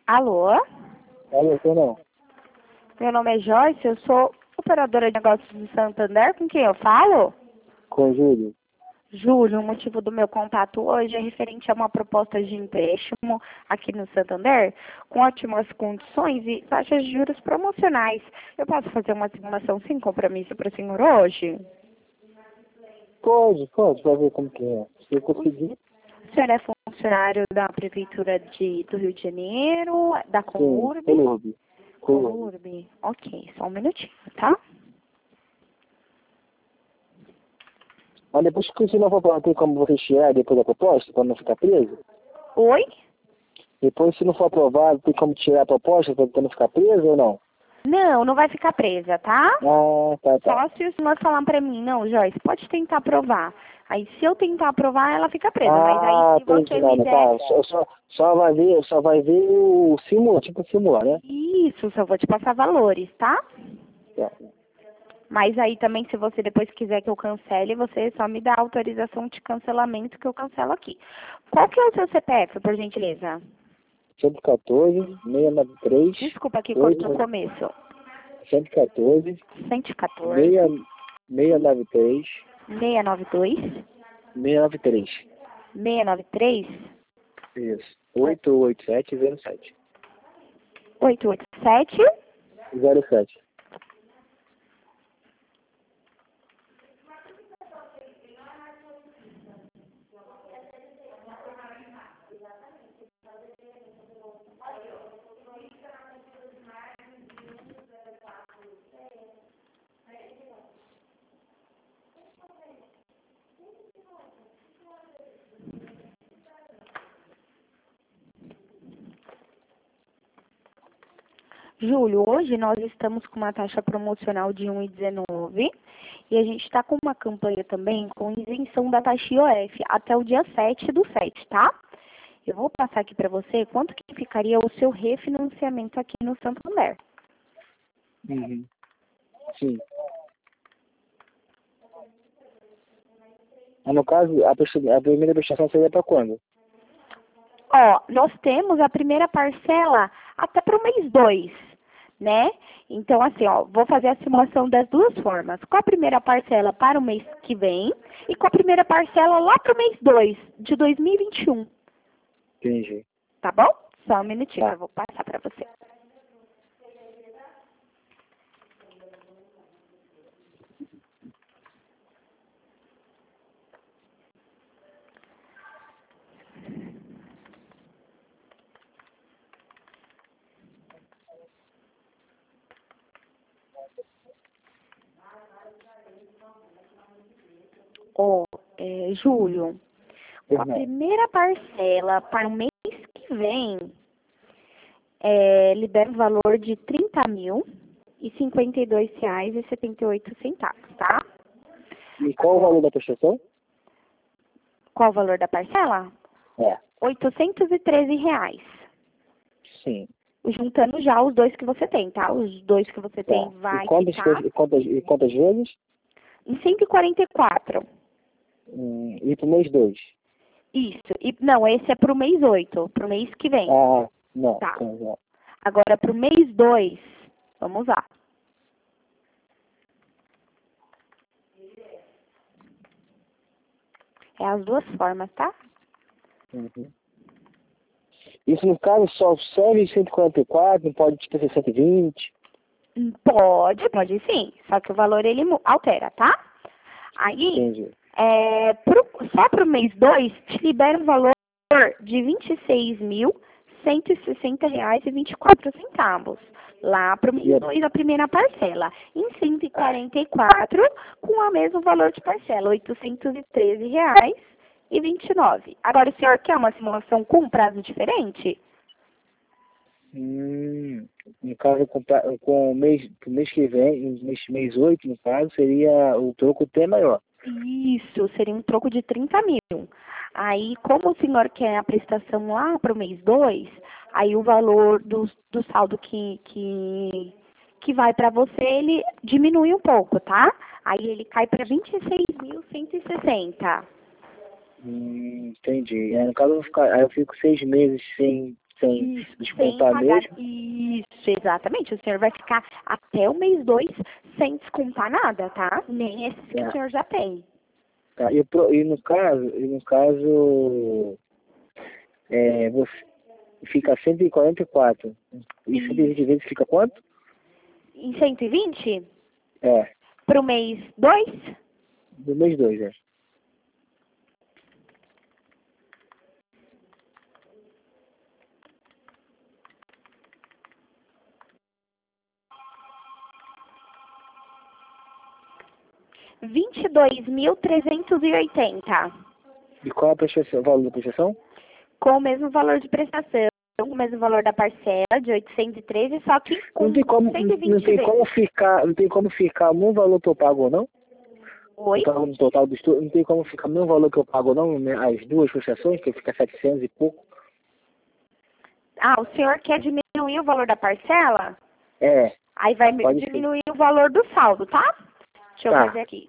Alô? Alô, não. Meu nome é Joyce, eu sou operadora de negócios de Santander, com quem eu falo? Com Júlio. Júlio, o motivo do meu contato hoje é referente a uma proposta de empréstimo aqui no Santander, com ótimas condições e taxas de juros promocionais. Eu posso fazer uma simulação sem compromisso para o senhor hoje? Pode, pra ver como que é. Se eu conseguir. O senhor é funcionário da Prefeitura do Rio de Janeiro, da Comurb? Colurbe. Comurb? Ok, só um minutinho, tá? Mas depois que se não for pra, tem como você tirar depois da proposta, para não ficar preso? Oi? Depois, se não for aprovado, tem como tirar a proposta para não ficar preso ou não? Não, não vai ficar presa, tá? Ah, tá. Só se o senhor falar pra mim, não, Joyce, pode tentar aprovar. Aí se eu tentar aprovar, ela fica presa. Mas aí se você me der... Tá. Só vai ver o simular, tipo simular, né? Isso, só vou te passar valores, tá? Tá. Mas aí também, se você depois quiser que eu cancele, você só me dá autorização de cancelamento que eu cancelo aqui. Qual que é o seu CPF, por gentileza? 114, 693, Desculpa que cortou no começo. 114, 114, 693, 692, 693. 693, Isso. 88707. 887. 07. Júlio, hoje nós estamos com uma taxa promocional de 1,19 e a gente está com uma campanha também com isenção da taxa IOF até o dia 7/7, tá? Eu vou passar aqui para você quanto que ficaria o seu refinanciamento aqui no Santander. Uhum. Sim. Mas no caso, a primeira prestação seria para quando? Ó, nós temos a primeira parcela até para o mês 2, né? Então, assim, ó, vou fazer a simulação das duas formas. Com a primeira parcela para o mês que vem e com a primeira parcela lá para o mês 2 de 2021. Entendi. Tá bom? Só um minutinho Tá. que eu vou passar para você. Ó, Júlio, com a primeira parcela para o mês que vem, libera o valor de R$ 30.052,78, tá? E qual o valor da prestação? Qual o valor da parcela? É. R$ 813. Sim. Juntando já os dois que você tem, tá? Os dois que você tem vai ficar E quantas vezes? em 144. E pro mês 2? Isso. E, não, esse é pro mês 8, pro mês que vem. Ah, não. Tá. Então, já. Agora, pro mês 2, vamos lá. É as duas formas, tá? Uhum. Isso no caso só serve 144, não pode tipo ser 120? Pode sim. Só que o valor ele altera, tá? Aí, Entendi. só pro mês 2, te libera um valor de R$ 26.160,24. Lá pro mês 2, a primeira parcela. Em 144, com o mesmo valor de parcela, R$ 813,29. Agora, o senhor quer uma simulação com um prazo diferente? No caso, com pro mês que vem, mês 8, no caso, seria o troco T maior. Isso, seria um troco de 30 mil. Aí, como o senhor quer a prestação lá para o mês 2, aí o valor do saldo que vai para você, ele diminui um pouco, tá? Aí ele cai para 26.160. Entendi. No caso, aí eu fico 6 meses sem sem Isso, sem descontar pagar. mesmo. Isso, exatamente. O senhor vai ficar até o mês 2 sem descontar nada, tá? Nem esses que o Tá. senhor já tem. Tá. E no caso, você fica 144. E 120 vezes fica quanto? Em 120? É, Para o mês 2? do mês 2, é. R$ 22.380. E qual é a prestação, o valor da prestação? Com o mesmo valor de prestação, com o mesmo valor da parcela de 813, só que com Não tem como, 120 não tem vezes. como ficar, não tem como ficar no valor que eu pago ou não? Oi? Eu pago no total do estudo, não tem como ficar no valor que eu pago ou não, né? As duas prestações, que fica 700 e pouco. Ah, o senhor quer diminuir o valor da parcela? É, Aí vai pode ser. diminuir o valor do saldo, tá? Deixa eu Tá. fazer aqui.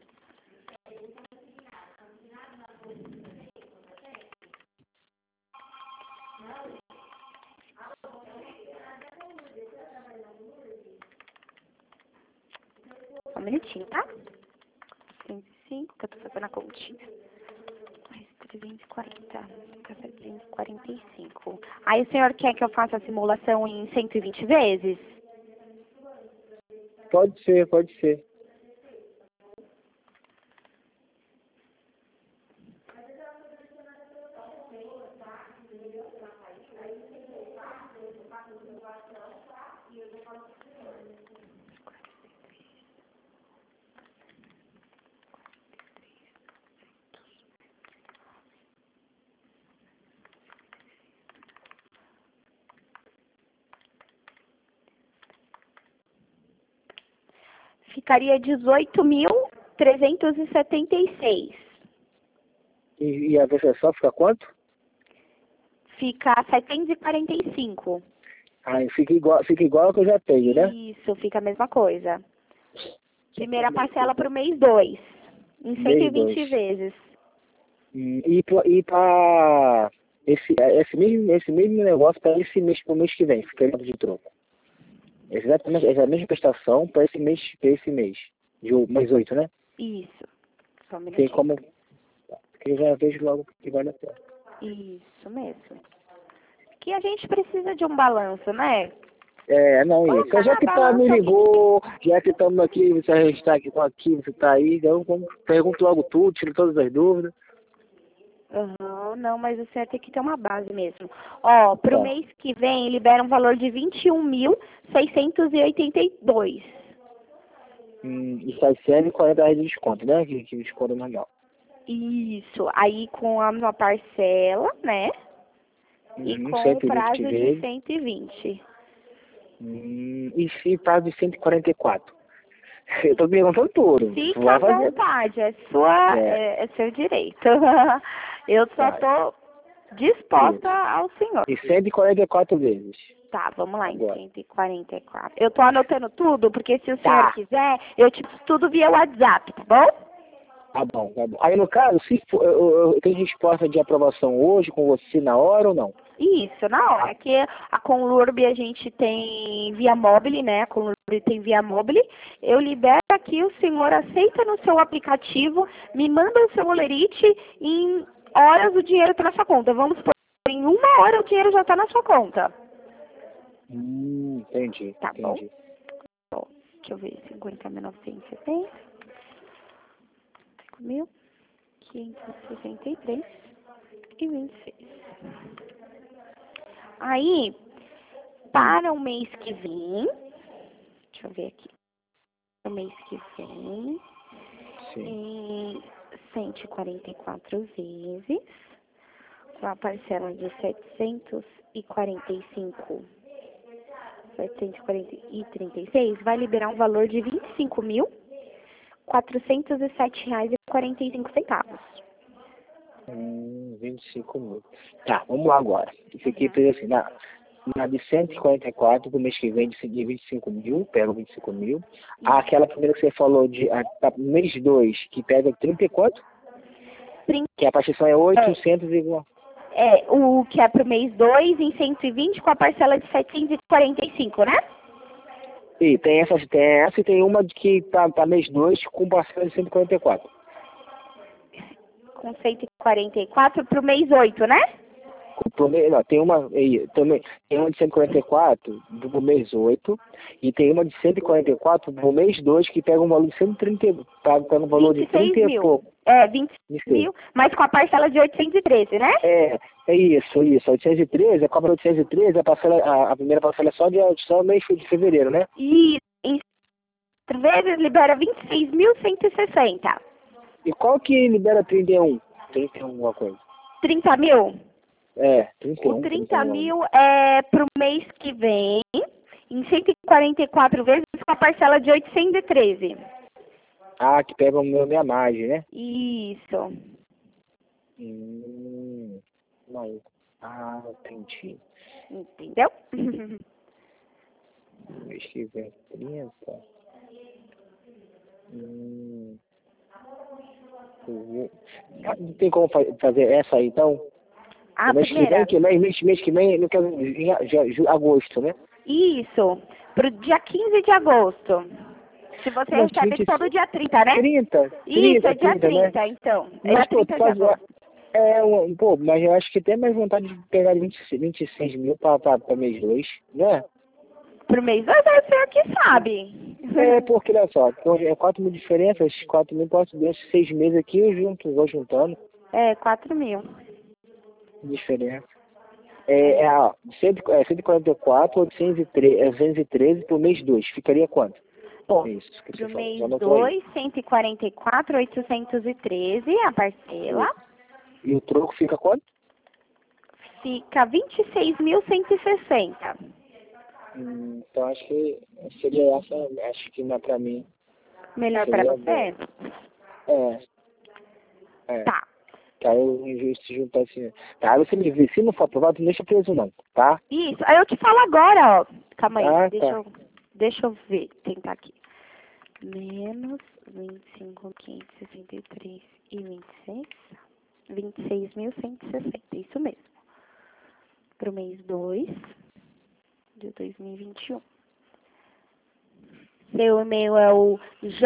Só um minutinho, tá? 105, que eu tô fazendo a continha. Mais 340, fica 745. Aí o senhor quer que eu faça a simulação em 120 vezes? Pode ser, pode ser. Ficaria 18.376. E a prestação fica quanto? Fica 745. Aí fica igual ao que eu já tenho, né? Isso, fica a mesma coisa. Primeira parcela para o mês 2, em Mês 120 2. vezes. E pra esse mesmo negócio para esse mês, pro mês que vem, fica de troco. Exatamente, essa mesma prestação para esse mês, de mês 8, né? Isso. Só um Tem minutinho. como, porque eu já vejo logo que vale a pena. Isso mesmo. Que a gente precisa de um balanço, né? Não, Vamos isso. Já na que me balança ligou, já que estamos aqui, você está aqui, você está aí, então pergunto logo tudo, tiro todas as dúvidas. Não, mas você vai ter que ter uma base mesmo. Ó, pro Tá. mês que vem, libera um valor de 21.682. E sai R$ 140 de desconto, né? Que desconto é legal. Isso. Aí com a uma parcela, né? E com o 120 prazo de vezes. 120. E se prazo de 144? Eu tô perguntando tudo. Tu Fica vai à fazer. vontade, é É, seu direito. Eu só tá. tô disposta ao senhor. E 144 vezes. Tá, vamos lá, em Agora. 144. Eu tô anotando tudo, porque se o senhor Tá. quiser, eu te passo tudo via WhatsApp, tá bom? Tá bom, tá bom. Aí no caso, se for, eu tenho resposta de aprovação hoje com você na hora ou não? Isso, na hora. Aqui a Conlurb a gente tem via mobile, né? A Conlurb tem via mobile. Eu libero aqui, o senhor aceita no seu aplicativo, me manda o seu olerite e em horas o dinheiro está na sua conta. Vamos supor, em 1 hora o dinheiro já está na sua conta. Entendi, Tá bom? entendi. Bom, deixa eu ver, 50.970, 5.563,26. Aí, para o mês que vem, deixa eu ver aqui, o mês que vem, Sim. em 144 vezes, com a parcela de 736, vai liberar um valor de R$ 25.407,45. 25 mil. Tá, vamos lá agora. Isso aqui fez assim, na de 144, pro mês que vem, de 25 mil, pega 25 mil. Aquela primeira que você falou, mês 2, que pega 30 e quanto? Que a partição é 800 igual. O que é pro mês 2 em 120 com a parcela de 745, né? E tem essa e tem uma que tá mês 2 com parcela de 144. Com 144 pro mês 8, né? Não, tem uma de 144 do mês 8 e tem uma de 144 do mês 2 que pega um valor de 130, pega um valor de 30 e pouco. 26 mil, mas com a parcela de 813, né? É isso. 813, a Copa de 813, a primeira parcela é só mês de fevereiro, né? E em 4 vezes libera 26.160. E qual que libera 31? 31 alguma coisa. 30 mil? 31. O 30 mil é pro mês que vem, em 144 vezes com a parcela de 813. Ah, que pega minha margem, né? Isso. Não. Ah, entendi. Entendeu? Mês que vem, 30. Não tem como fazer essa aí, então? A mês primeira. mês que vem, no caso, agosto, né? Isso. Pro dia 15 de agosto. Se você recebe todo dia 30, né? 30? Isso, é dia 30, 30, né? então. É Mas, dia 30 de agosto. Mas eu acho que tem mais vontade de pegar 26 mil para mês 2, né? Pro mês 2 é o senhor que sabe. Porque olha só, 4 mil diferenças, 4 mil posso ver 6 meses aqui, vou juntando. 4 mil. Diferença. 144, 813 por mês 2. Ficaria quanto? Isso, pro mês 2, 144, 813, a parcela. E o troco fica quanto? Fica 26.160. Então acho que seria essa, acho que não é pra mim. Melhor pra você? Tá. Tá, eu se juntar assim. Tá, aí você me vê, se não for aprovado, não deixa preso não, tá? Isso, aí eu te falo agora, ó. Calma aí, tá. deixa eu ver, tentar aqui. Menos 25.563 e 26, 26.160, isso mesmo. Pro mês 2 de 2021. Seu e-mail é o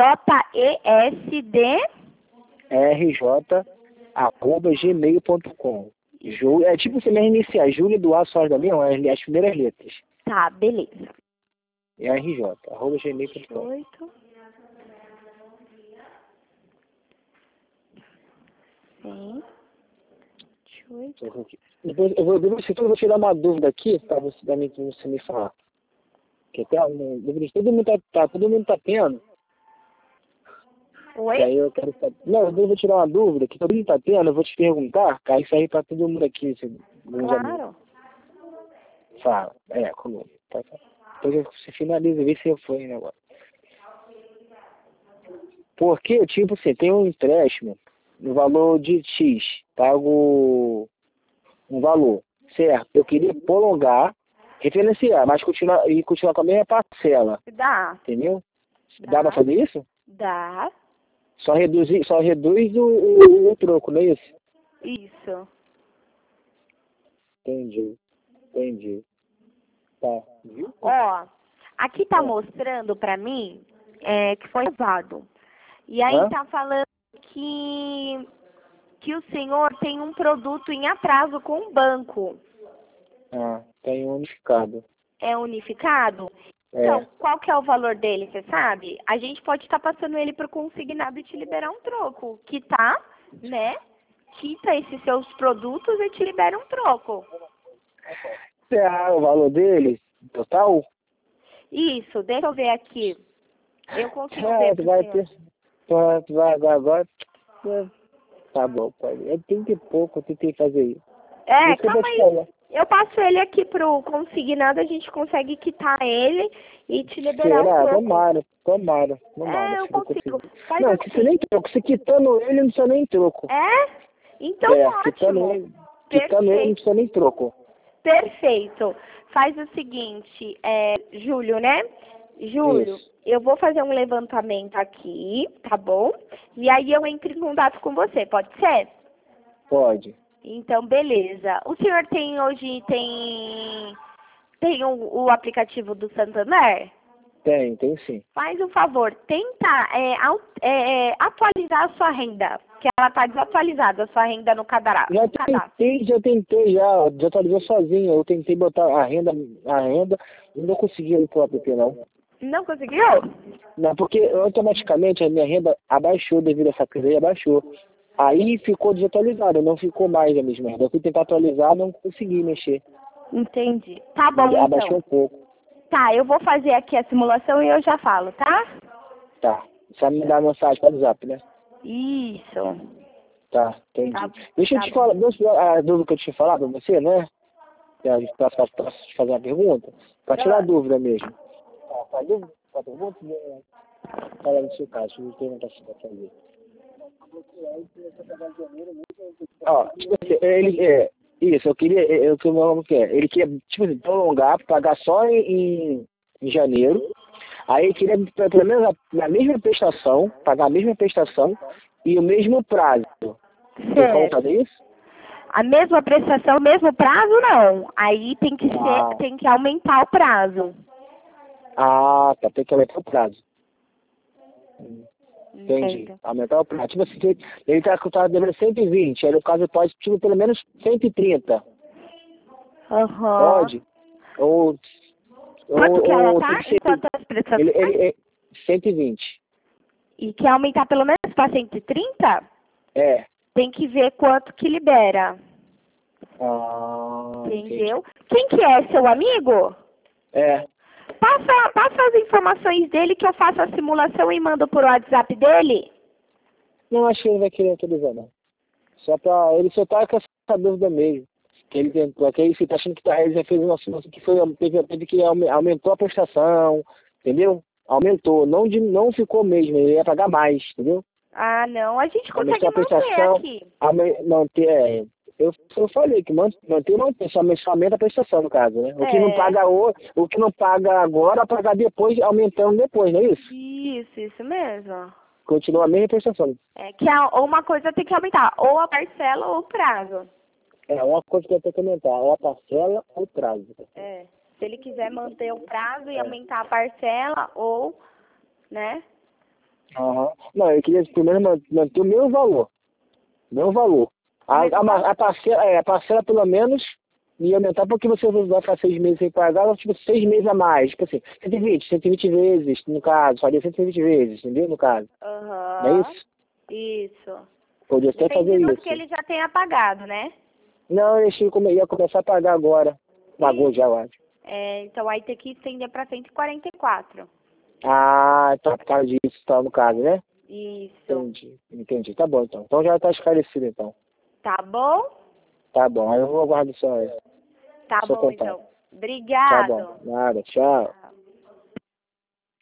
jesd@gmail.com. É tipo você mesmo iniciar, Júlio Eduardo Soares da Leão, as primeiras letras. Tá, beleza. RJ@gmail.com. 8. Sim. 28. Depois eu vou tirar uma dúvida aqui para você me falar. Que até todo mundo tá tendo. Oi? E aí eu quero saber. Não, eu vou tirar uma dúvida que todo mundo tá tendo, eu vou te perguntar, que aí sai para todo mundo aqui. Claro. Fala. Comigo. Tá. Depois você finaliza e vê se eu fui o negócio. Porque, tipo assim, tem um empréstimo no valor de X, pago um valor, certo? Eu queria prolongar, refinanciar, mas continuar com a mesma parcela. Dá. Entendeu? Dá pra fazer isso? Dá. Só reduz o troco, não é isso? Isso. Entendi. Tá. Viu? Ó, aqui tá mostrando pra mim que foi levado. E aí tá falando que o senhor tem um produto em atraso com o banco. Tem unificado. É unificado? Então, qual que é o valor dele, você sabe? A gente pode estar passando ele pro consignado e te liberar um troco. Quita esses seus produtos e te libera um troco. O valor dele, total? Isso, deixa eu ver aqui. Eu consigo ver Tu vai ter. Tu vai agora. Tá bom, pai. É 30 e pouco, eu tentei fazer isso. Calma aí. Eu passo ele aqui pro consignado, a gente consegue quitar ele e te liberar um troco. Tomara. Eu consigo. Faz não, assim. que você nem troco. Você quitando ele, não precisa nem troco. Então ótimo. Quitando ele, não precisa nem troco. Perfeito. Faz o seguinte, Júlio, né? Júlio, eu vou fazer um levantamento aqui, tá bom? E aí eu entro em contato com você, pode ser? Pode. Então, beleza. O senhor tem o aplicativo do Santander? Tem sim. Faz um favor, tenta atualizar a sua renda, que ela está desatualizada, a sua renda no cadastro. Já tentei, já atualizou sozinho. Eu tentei botar a renda, e não consegui ir pro app, não. Não conseguiu? Não, porque automaticamente a minha renda abaixou devido a essa crise aí, abaixou. Aí ficou desatualizado, não ficou mais a mesma renda. Eu fui tentar atualizar, não consegui mexer. Entendi. Tá bom, Abaixou um pouco. Tá, eu vou fazer aqui a simulação e eu já falo, tá? Tá. Só me dar mensagem para o WhatsApp, né? Isso. Tá, entendi. Tá, Deixa eu te falar, a dúvida que eu tinha falado pra você, né? Posso te fazer uma pergunta? Pra tirar a dúvida mesmo. Tá, dúvida? Tá pergunta? Fala no seu caso, deixa eu perguntar se você fazer. Ó, tipo assim, isso, eu queria, como que é? Ele queria, tipo assim, prolongar, pagar só em janeiro. Aí ele queria, pelo menos, a mesma prestação, pagar a mesma prestação e o mesmo prazo. Tem como fazer isso? A mesma prestação, o mesmo prazo, não. Aí tem que tem que aumentar o prazo. Ah, tá, tem que aumentar o prazo. Entendi. Aumentar o prazo. Tipo assim, ele tá devendo 120, aí no caso pode, tipo, pelo menos 130. Pode? Quanto que ela tá? Em quantas prestações? Ele 120. E quer aumentar pelo menos para 130? É. Tem que ver quanto que libera. Entendeu? Entendi. Quem que é? Seu amigo? É. Passa as informações dele que eu faço a simulação e mando por WhatsApp dele. Não, acho que ele vai querer atualizar, não. Ele só tá com essa dúvida mesmo. Que ele tentou, que ele tá achando que ele já fez uma simulação que teve que aumentou a prestação, entendeu? Aumentou, não ficou mesmo, ele ia pagar mais, entendeu? Ah, não, a gente consegue manter aqui. Eu falei que manter somente a prestação, no caso, né? O que não paga o que não paga agora, pagar depois, aumentando depois, não é isso? Isso mesmo. Continua a mesma prestação. Ou uma coisa tem que aumentar, ou a parcela ou o prazo. Uma coisa que eu tenho que aumentar, ou a parcela ou o prazo. Se ele quiser manter o prazo e aumentar a parcela, ou, né? Não, eu queria primeiro manter o mesmo valor. A parcela pelo menos ia aumentar porque você vai ficar 6 meses sem pagar, tipo 6 meses a mais. Tipo assim, 120 vezes, no caso, faria 120 vezes, entendeu? No caso. Não é isso? Isso. Podia até fazer isso. Porque ele já tenha pagado, né? Não, eu ia começar a pagar agora. Pagou já, eu acho. Então aí tem que estender para 144. Ah, tá, por causa disso, tá, no caso, né? Isso. Entendi. Tá bom, então. Então já tá esclarecido, então. Tá bom? Tá bom, aí eu aguardo só. Tá bom, então. Obrigado. Tá bom, nada, tchau.